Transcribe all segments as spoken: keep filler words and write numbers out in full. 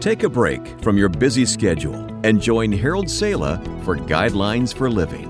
Take a break from your busy schedule and join Harold Sala for Guidelines for Living.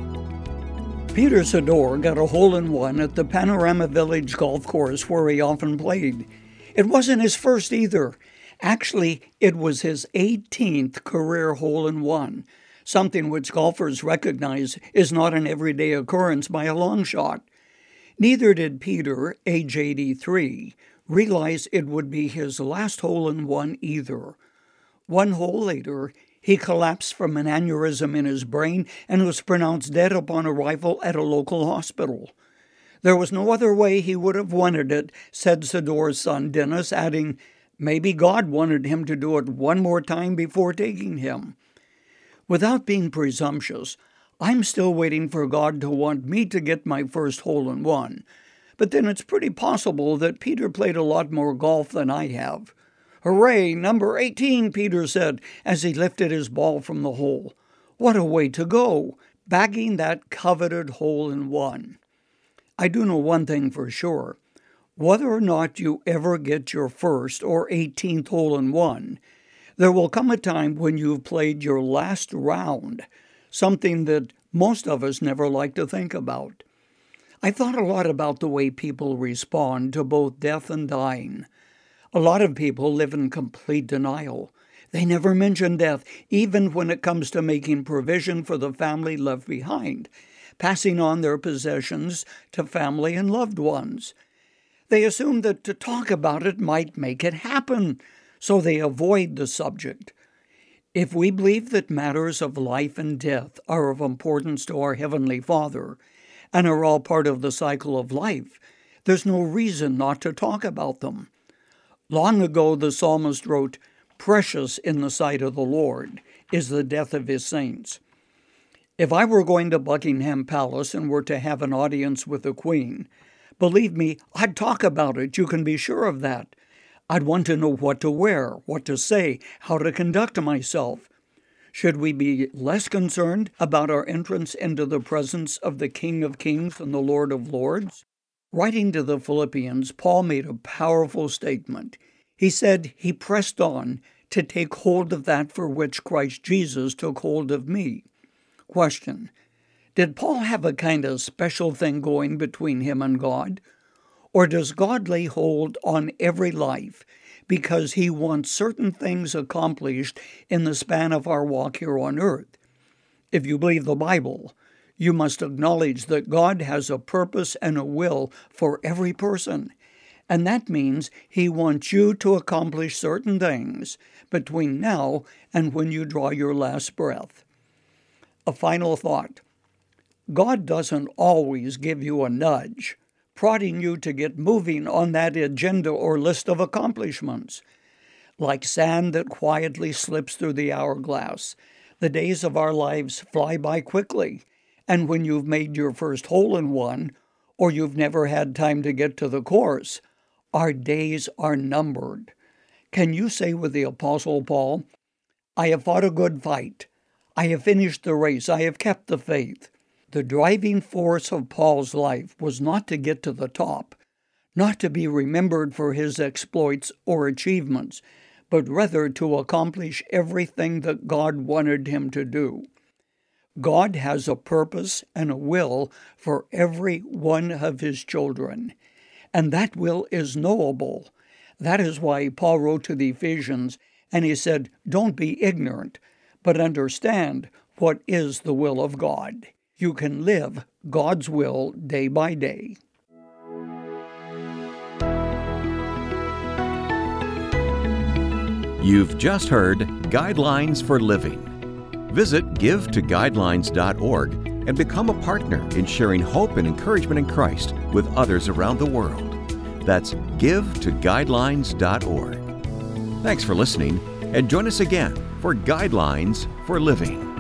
Peter Sador got a hole-in-one at the Panorama Village golf course where he often played. It wasn't his first either. Actually, it was his eighteenth career hole-in-one, something which golfers recognize is not an everyday occurrence by a long shot. Neither did Peter, age eighty-three, realize it would be his last hole-in-one either. One hole later, he collapsed from an aneurysm in his brain and was pronounced dead upon arrival at a local hospital. There was no other way he would have wanted it, said Sador's son Dennis, adding, maybe God wanted him to do it one more time before taking him. Without being presumptuous, I'm still waiting for God to want me to get my first hole-in-one. But then it's pretty possible that Peter played a lot more golf than I have. Hooray, number eighteen, Peter said as he lifted his ball from the hole. What a way to go, bagging that coveted hole-in-one. I do know one thing for sure. Whether or not you ever get your first or eighteenth hole-in-one, there will come a time when you've played your last round, something that most of us never like to think about. I thought a lot about the way people respond to both death and dying. A lot of people live in complete denial. They never mention death, even when it comes to making provision for the family left behind, passing on their possessions to family and loved ones. They assume that to talk about it might make it happen, so they avoid the subject. If we believe that matters of life and death are of importance to our Heavenly Father and are all part of the cycle of life, there's no reason not to talk about them. Long ago, the psalmist wrote, "Precious in the sight of the Lord is the death of his saints." If I were going to Buckingham Palace and were to have an audience with the Queen, believe me, I'd talk about it, you can be sure of that. I'd want to know what to wear, what to say, how to conduct myself. Should we be less concerned about our entrance into the presence of the King of Kings and the Lord of Lords? Writing to the Philippians, Paul made a powerful statement. He said he pressed on to take hold of that for which Christ Jesus took hold of me. Question: did Paul have a kind of special thing going between him and God? Or does God lay hold on every life because he wants certain things accomplished in the span of our walk here on earth? If you believe the Bible, you must acknowledge that God has a purpose and a will for every person, and that means he wants you to accomplish certain things between now and when you draw your last breath. A final thought. God doesn't always give you a nudge, prodding you to get moving on that agenda or list of accomplishments. Like sand that quietly slips through the hourglass, the days of our lives fly by quickly. And when you've made your first hole-in-one, or you've never had time to get to the course, our days are numbered. Can you say with the Apostle Paul, "I have fought a good fight. I have finished the race. I have kept the faith"? The driving force of Paul's life was not to get to the top, not to be remembered for his exploits or achievements, but rather to accomplish everything that God wanted him to do. God has a purpose and a will for every one of his children, and that will is knowable. That is why Paul wrote to the Ephesians, and he said, "Don't be ignorant, but understand what is the will of God." You can live God's will day by day. You've just heard Guidelines for Living. Visit give to guidelines dot org and become a partner in sharing hope and encouragement in Christ with others around the world. That's give to guidelines dot org. Thanks for listening, and join us again for Guidelines for Living.